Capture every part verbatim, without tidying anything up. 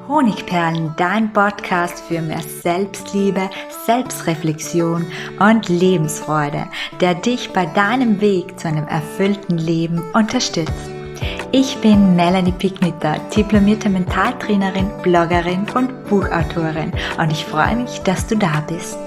Honigperlen, dein Podcast für mehr Selbstliebe, Selbstreflexion und Lebensfreude, der dich bei deinem Weg zu einem erfüllten Leben unterstützt. Ich bin Melanie Picknitter, diplomierte Mentaltrainerin, Bloggerin und Buchautorin und ich freue mich, dass du da bist.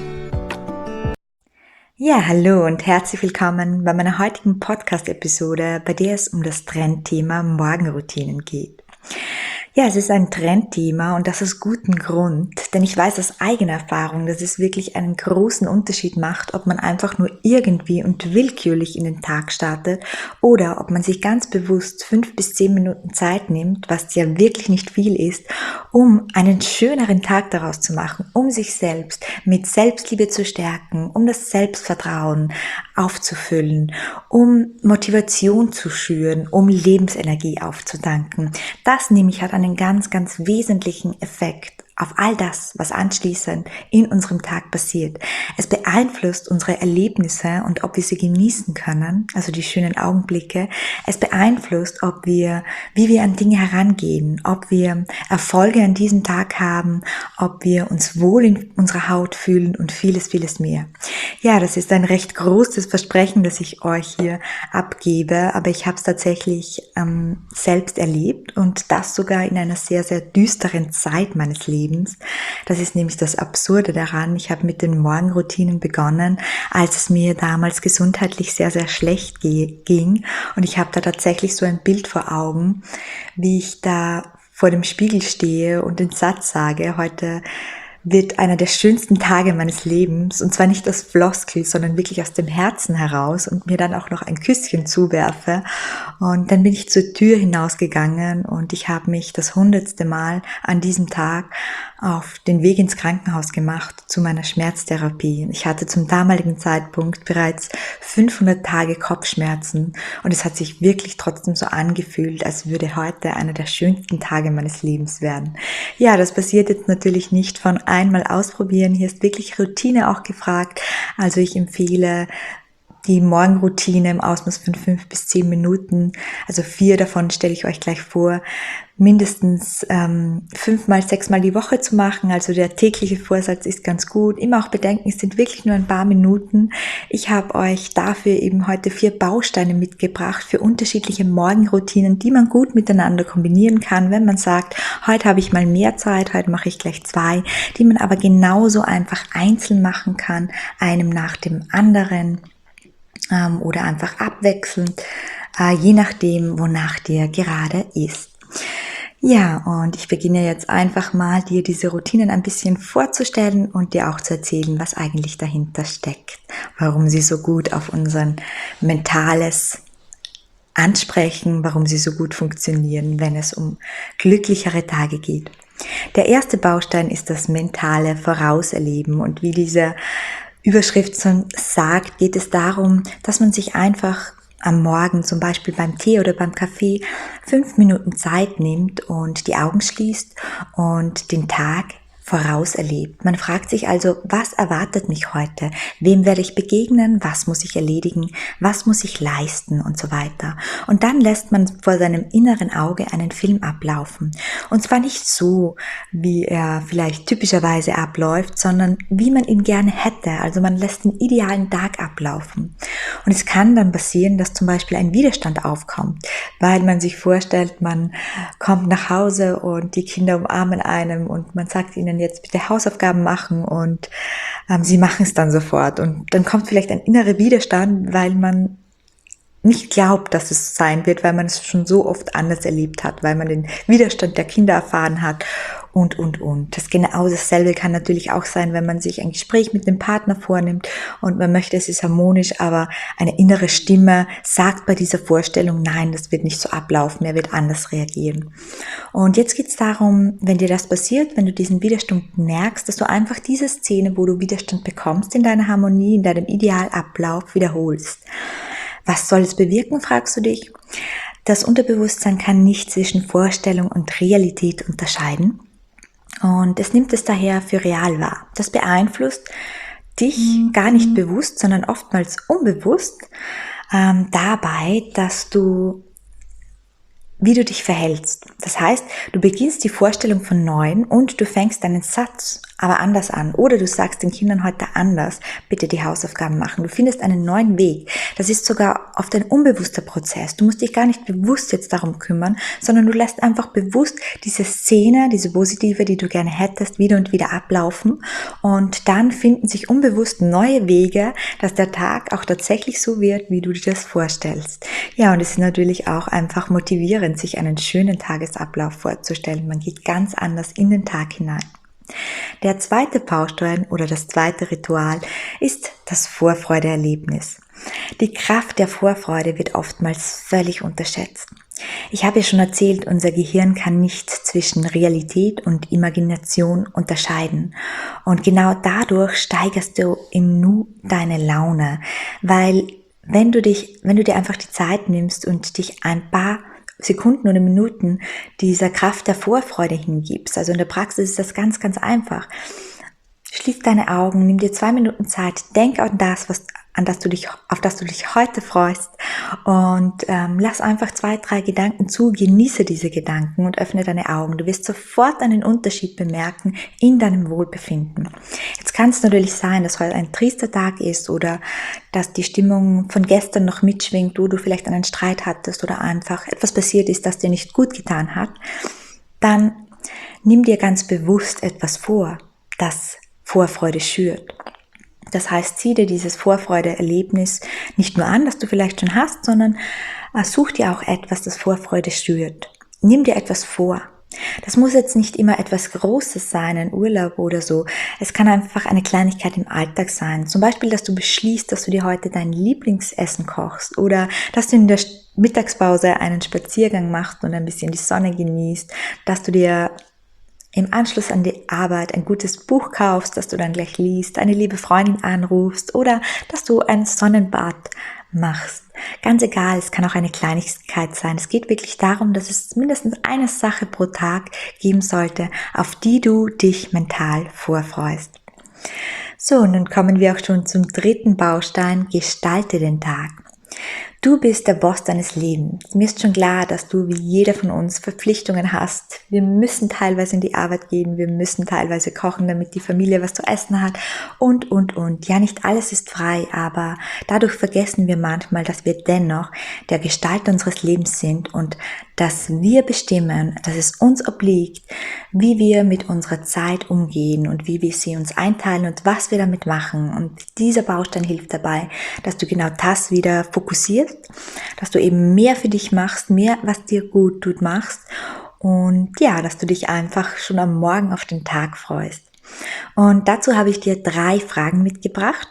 Ja, hallo und herzlich willkommen bei meiner heutigen Podcast-Episode, bei der es um das Trendthema Morgenroutinen geht. Ja, es ist ein Trendthema und das aus gutem Grund, denn ich weiß aus eigener Erfahrung, dass es wirklich einen großen Unterschied macht, ob man einfach nur irgendwie und willkürlich in den Tag startet oder ob man sich ganz bewusst fünf bis zehn Minuten Zeit nimmt, was ja wirklich nicht viel ist, um einen schöneren Tag daraus zu machen, um sich selbst mit Selbstliebe zu stärken, um das Selbstvertrauen aufzufüllen, um Motivation zu schüren, um Lebensenergie aufzutanken. Das nämlich hat einen ganz, ganz wesentlichen Effekt auf all das, was anschließend in unserem Tag passiert. Es beeinflusst unsere Erlebnisse und ob wir sie genießen können, also die schönen Augenblicke. Es beeinflusst, ob wir, wie wir an Dinge herangehen, ob wir Erfolge an diesem Tag haben, ob wir uns wohl in unserer Haut fühlen und vieles, vieles mehr. Ja, das ist ein recht großes Versprechen, das ich euch hier abgebe, aber ich habe es tatsächlich ähm, selbst erlebt und das sogar in einer sehr, sehr düsteren Zeit meines Lebens. Das ist nämlich das Absurde daran. Ich habe mit den Morgenroutinen begonnen, als es mir damals gesundheitlich sehr, sehr schlecht ging. Und ich habe da tatsächlich so ein Bild vor Augen, wie ich da vor dem Spiegel stehe und den Satz sage, heute wird einer der schönsten Tage meines Lebens, und zwar nicht aus Floskel, sondern wirklich aus dem Herzen heraus, und mir dann auch noch ein Küsschen zuwerfe. Und dann bin ich zur Tür hinausgegangen und ich habe mich das hundertste Mal an diesem Tag auf den Weg ins Krankenhaus gemacht zu meiner Schmerztherapie. Ich hatte zum damaligen Zeitpunkt bereits fünfhundert Tage Kopfschmerzen und es hat sich wirklich trotzdem so angefühlt, als würde heute einer der schönsten Tage meines Lebens werden. Ja, das passiert jetzt natürlich nicht von einmal ausprobieren. Hier ist wirklich Routine auch gefragt. Also ich empfehle die Morgenroutine im Ausmaß von fünf bis zehn Minuten. Also vier davon stelle ich euch gleich vor, mindestens ähm, fünfmal, sechsmal die Woche zu machen. Also der tägliche Vorsatz ist ganz gut. Immer auch bedenken, es sind wirklich nur ein paar Minuten. Ich habe euch dafür eben heute vier Bausteine mitgebracht für unterschiedliche Morgenroutinen, die man gut miteinander kombinieren kann, wenn man sagt, heute habe ich mal mehr Zeit, heute mache ich gleich zwei, die man aber genauso einfach einzeln machen kann, einem nach dem anderen. Oder einfach abwechselnd, je nachdem, wonach dir gerade ist. Ja, und ich beginne jetzt einfach mal, dir diese Routinen ein bisschen vorzustellen und dir auch zu erzählen, was eigentlich dahinter steckt, warum sie so gut auf unser mentales ansprechen, warum sie so gut funktionieren, wenn es um glücklichere Tage geht. Der erste Baustein ist das mentale Vorauserleben, und wie diese Überschrift sagt, geht es darum, dass man sich einfach am Morgen, zum Beispiel beim Tee oder beim Kaffee, fünf Minuten Zeit nimmt und die Augen schließt und den Tag vorauserlebt. Man fragt sich also, was erwartet mich heute? Wem werde ich begegnen? Was muss ich erledigen? Was muss ich leisten? Und so weiter. Und dann lässt man vor seinem inneren Auge einen Film ablaufen. Und zwar nicht so, wie er vielleicht typischerweise abläuft, sondern wie man ihn gerne hätte. Also man lässt den idealen Tag ablaufen. Und es kann dann passieren, dass zum Beispiel ein Widerstand aufkommt, weil man sich vorstellt, man kommt nach Hause und die Kinder umarmen einem und man sagt ihnen, jetzt bitte Hausaufgaben machen, und ähm, sie machen es dann sofort. Und dann kommt vielleicht ein innerer Widerstand, weil man nicht glaubt, dass es sein wird, weil man es schon so oft anders erlebt hat, weil man den Widerstand der Kinder erfahren hat und, und, und. Das genau dasselbe kann natürlich auch sein, wenn man sich ein Gespräch mit dem Partner vornimmt und man möchte, es ist harmonisch, aber eine innere Stimme sagt bei dieser Vorstellung, nein, das wird nicht so ablaufen, er wird anders reagieren. Und jetzt geht es darum, wenn dir das passiert, wenn du diesen Widerstand merkst, dass du einfach diese Szene, wo du Widerstand bekommst, in deiner Harmonie, in deinem Idealablauf wiederholst. Was soll es bewirken, fragst du dich? Das Unterbewusstsein kann nicht zwischen Vorstellung und Realität unterscheiden und es nimmt es daher für real wahr. Das beeinflusst dich gar nicht bewusst, sondern oftmals unbewusst ähm, dabei, dass du wie du dich verhältst. Das heißt, du beginnst die Vorstellung von Neuem und du fängst deinen Satz aber anders an. Oder du sagst den Kindern heute anders, bitte die Hausaufgaben machen. Du findest einen neuen Weg. Das ist sogar oft ein unbewusster Prozess. Du musst dich gar nicht bewusst jetzt darum kümmern, sondern du lässt einfach bewusst diese Szene, diese positive, die du gerne hättest, wieder und wieder ablaufen. Und dann finden sich unbewusst neue Wege, dass der Tag auch tatsächlich so wird, wie du dir das vorstellst. Ja, und es ist natürlich auch einfach motivierend, sich einen schönen Tagesablauf vorzustellen. Man geht ganz anders in den Tag hinein. Der zweite Baustein oder das zweite Ritual ist das Vorfreudeerlebnis. Die Kraft der Vorfreude wird oftmals völlig unterschätzt. Ich habe ja schon erzählt, unser Gehirn kann nicht zwischen Realität und Imagination unterscheiden. Und genau dadurch steigerst du im Nu deine Laune, weil wenn du dich, wenn du dir einfach die Zeit nimmst und dich ein paar Sekunden oder Minuten dieser Kraft der Vorfreude hingibst. Also in der Praxis ist das ganz, ganz einfach. Schließ deine Augen, nimm dir zwei Minuten Zeit, denk an das, was, an das du dich, auf das du dich heute freust und ähm, lass einfach zwei, drei Gedanken zu, genieße diese Gedanken und öffne deine Augen. Du wirst sofort einen Unterschied bemerken in deinem Wohlbefinden. Jetzt kann es natürlich sein, dass heute ein trister Tag ist oder dass die Stimmung von gestern noch mitschwingt, wo du vielleicht einen Streit hattest oder einfach etwas passiert ist, das dir nicht gut getan hat. Dann nimm dir ganz bewusst etwas vor, das Vorfreude schürt. Das heißt, zieh dir dieses Vorfreude-Erlebnis nicht nur an, das du vielleicht schon hast, sondern such dir auch etwas, das Vorfreude schürt. Nimm dir etwas vor. Das muss jetzt nicht immer etwas Großes sein, ein Urlaub oder so. Es kann einfach eine Kleinigkeit im Alltag sein. Zum Beispiel, dass du beschließt, dass du dir heute dein Lieblingsessen kochst oder dass du in der Mittagspause einen Spaziergang machst und ein bisschen die Sonne genießt, dass du dir im Anschluss an die Arbeit ein gutes Buch kaufst, das du dann gleich liest, eine liebe Freundin anrufst oder dass du ein Sonnenbad machst. Ganz egal, es kann auch eine Kleinigkeit sein. Es geht wirklich darum, dass es mindestens eine Sache pro Tag geben sollte, auf die du dich mental vorfreust. So, und nun kommen wir auch schon zum dritten Baustein, gestalte den Tag. Du bist der Boss deines Lebens. Mir ist schon klar, dass du wie jeder von uns Verpflichtungen hast. Wir müssen teilweise in die Arbeit gehen, wir müssen teilweise kochen, damit die Familie was zu essen hat und, und, und. Ja, nicht alles ist frei, aber dadurch vergessen wir manchmal, dass wir dennoch der Gestalter unseres Lebens sind und dass wir bestimmen, dass es uns obliegt, wie wir mit unserer Zeit umgehen und wie wir sie uns einteilen und was wir damit machen. Und dieser Baustein hilft dabei, dass du genau das wieder fokussierst, dass du eben mehr für dich machst, mehr, was dir gut tut, machst und ja, dass du dich einfach schon am Morgen auf den Tag freust. Und dazu habe ich dir drei Fragen mitgebracht,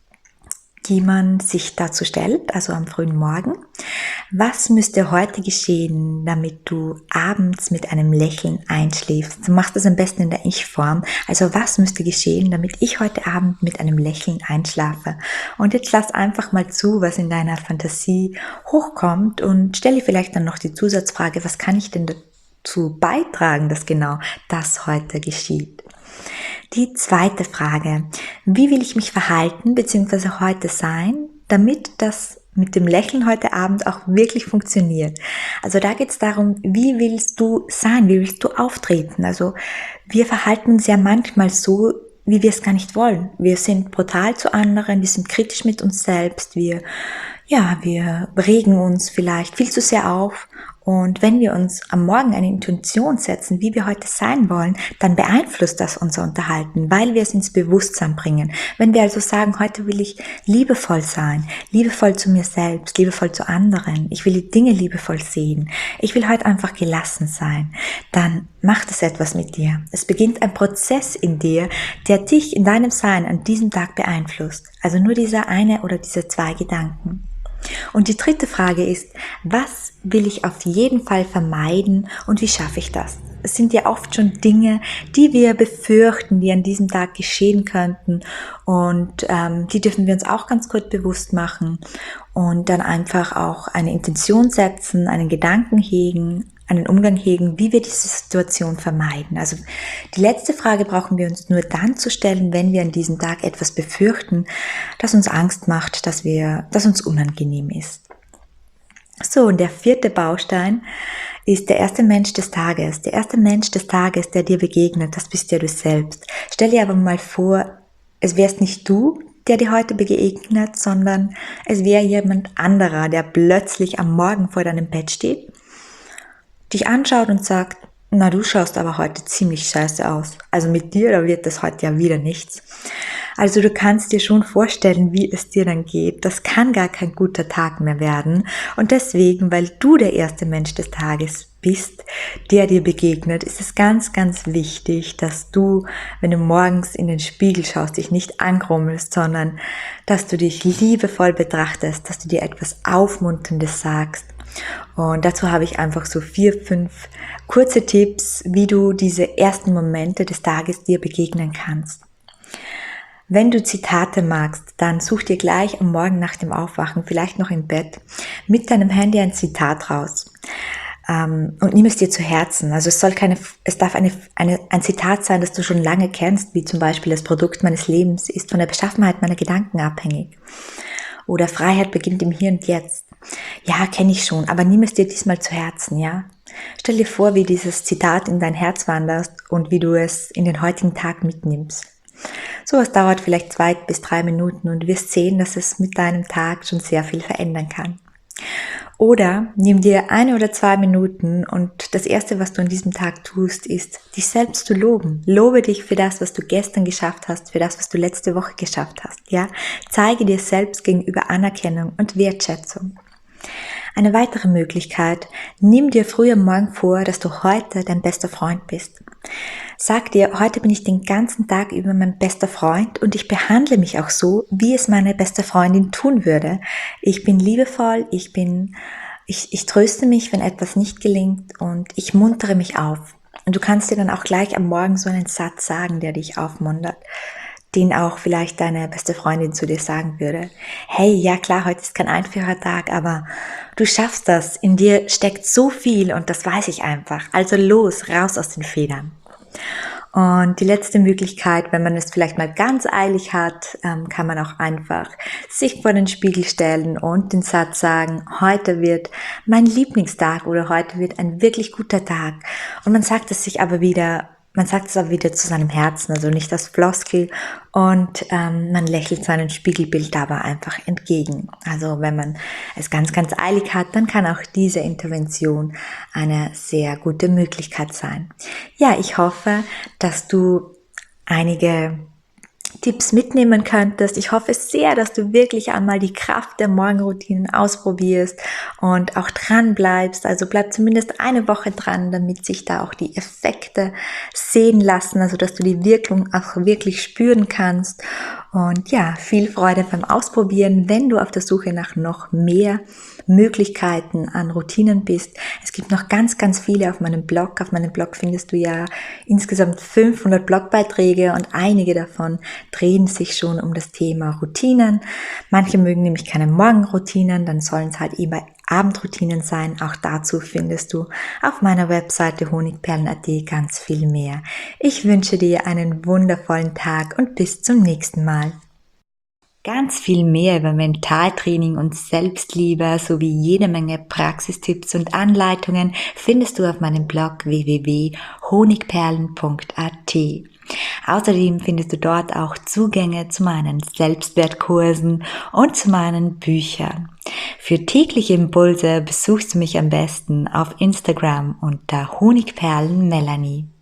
die man sich dazu stellt, also am frühen Morgen. Was müsste heute geschehen, damit du abends mit einem Lächeln einschläfst? Du machst das am besten in der Ich-Form. Also was müsste geschehen, damit ich heute Abend mit einem Lächeln einschlafe? Und jetzt lass einfach mal zu, was in deiner Fantasie hochkommt und stelle vielleicht dann noch die Zusatzfrage, was kann ich denn dazu beitragen, dass genau das heute geschieht? Die zweite Frage, wie will ich mich verhalten bzw. heute sein, damit das mit dem Lächeln heute Abend auch wirklich funktioniert? Also da geht es darum, wie willst du sein, wie willst du auftreten? Also wir verhalten uns ja manchmal so, wie wir es gar nicht wollen. Wir sind brutal zu anderen, wir sind kritisch mit uns selbst, wir, ja, wir regen uns vielleicht viel zu sehr auf. Und wenn wir uns am Morgen eine Intention setzen, wie wir heute sein wollen, dann beeinflusst das unser Unterhalten, weil wir es ins Bewusstsein bringen. Wenn wir also sagen, heute will ich liebevoll sein, liebevoll zu mir selbst, liebevoll zu anderen, ich will die Dinge liebevoll sehen, ich will heute einfach gelassen sein, dann macht es etwas mit dir. Es beginnt ein Prozess in dir, der dich in deinem Sein an diesem Tag beeinflusst. Also nur dieser eine oder diese zwei Gedanken. Und die dritte Frage ist, was will ich auf jeden Fall vermeiden und wie schaffe ich das? Es sind ja oft schon Dinge, die wir befürchten, die an diesem Tag geschehen könnten und ähm, die dürfen wir uns auch ganz kurz bewusst machen und dann einfach auch eine Intention setzen, einen Gedanken hegen, einen Umgang hegen, wie wir diese Situation vermeiden. Also die letzte Frage brauchen wir uns nur dann zu stellen, wenn wir an diesem Tag etwas befürchten, das uns Angst macht, dass wir, das uns unangenehm ist. So, und der vierte Baustein ist der erste Mensch des Tages. Der erste Mensch des Tages, der dir begegnet, das bist ja du selbst. Stell dir aber mal vor, es wärst nicht du, der dir heute begegnet, sondern es wäre jemand anderer, der plötzlich am Morgen vor deinem Bett steht, dich anschaut und sagt, na, du schaust aber heute ziemlich scheiße aus. Also mit dir, da wird das heute ja wieder nichts. Also du kannst dir schon vorstellen, wie es dir dann geht. Das kann gar kein guter Tag mehr werden. Und deswegen, weil du der erste Mensch des Tages bist, der dir begegnet, ist es ganz, ganz wichtig, dass du, wenn du morgens in den Spiegel schaust, dich nicht angrummelst, sondern dass du dich liebevoll betrachtest, dass du dir etwas Aufmunterndes sagst. Und dazu habe ich einfach so vier, fünf kurze Tipps, wie du diese ersten Momente des Tages dir begegnen kannst. Wenn du Zitate magst, dann such dir gleich am Morgen nach dem Aufwachen, vielleicht noch im Bett, mit deinem Handy ein Zitat raus. Und nimm es dir zu Herzen. Also es soll keine, es darf eine, eine, ein Zitat sein, das du schon lange kennst, wie zum Beispiel: das Produkt meines Lebens ist von der Beschaffenheit meiner Gedanken abhängig. Oder Freiheit beginnt im Hier und Jetzt. Ja, kenne ich schon, aber nimm es dir diesmal zu Herzen, ja? Stell dir vor, wie dieses Zitat in dein Herz wandert und wie du es in den heutigen Tag mitnimmst. Sowas dauert vielleicht zwei bis drei Minuten und du wirst sehen, dass es mit deinem Tag schon sehr viel verändern kann. Oder nimm dir eine oder zwei Minuten und das Erste, was du an diesem Tag tust, ist, dich selbst zu loben. Lobe dich für das, was du gestern geschafft hast, für das, was du letzte Woche geschafft hast. Ja? Zeige dir selbst gegenüber Anerkennung und Wertschätzung. Eine weitere Möglichkeit: nimm dir früh am Morgen vor, dass du heute dein bester Freund bist. Sag dir, heute bin ich den ganzen Tag über mein bester Freund und ich behandle mich auch so, wie es meine beste Freundin tun würde. Ich bin liebevoll, ich bin, ich, ich tröste mich, wenn etwas nicht gelingt, und ich muntere mich auf. Und du kannst dir dann auch gleich am Morgen so einen Satz sagen, der dich aufmuntert, den auch vielleicht deine beste Freundin zu dir sagen würde. Hey, ja klar, heute ist kein einfacher Tag, aber du schaffst das. In dir steckt so viel und das weiß ich einfach. Also los, raus aus den Federn. Und die letzte Möglichkeit, wenn man es vielleicht mal ganz eilig hat, kann man auch einfach sich vor den Spiegel stellen und den Satz sagen: heute wird mein Lieblingstag oder heute wird ein wirklich guter Tag. Und man sagt es sich aber wieder, man sagt es aber wieder zu seinem Herzen, also nicht das Floskel, und ähm, man lächelt seinem Spiegelbild aber einfach entgegen. Also wenn man es ganz, ganz eilig hat, dann kann auch diese Intervention eine sehr gute Möglichkeit sein. Ja, ich hoffe, dass du einige Tipps mitnehmen könntest. Ich hoffe sehr, dass du wirklich einmal die Kraft der Morgenroutinen ausprobierst und auch dran bleibst. Also bleib zumindest eine Woche dran, damit sich da auch die Effekte sehen lassen, also dass du die Wirkung auch wirklich spüren kannst. Und ja, viel Freude beim Ausprobieren, wenn du auf der Suche nach noch mehr Möglichkeiten an Routinen bist. Es gibt noch ganz, ganz viele auf meinem Blog. Auf meinem Blog findest du ja insgesamt fünfhundert Blogbeiträge und einige davon drehen sich schon um das Thema Routinen. Manche mögen nämlich keine Morgenroutinen, dann sollen es halt eben Abendroutinen sein. Auch dazu findest du auf meiner Webseite honigperlen punkt at ganz viel mehr. Ich wünsche dir einen wundervollen Tag und bis zum nächsten Mal. Ganz viel mehr über Mentaltraining und Selbstliebe sowie jede Menge Praxistipps und Anleitungen findest du auf meinem Blog w w w punkt honigperlen punkt at. Außerdem findest du dort auch Zugänge zu meinen Selbstwertkursen und zu meinen Büchern. Für tägliche Impulse besuchst du mich am besten auf Instagram unter honigperlen melanie.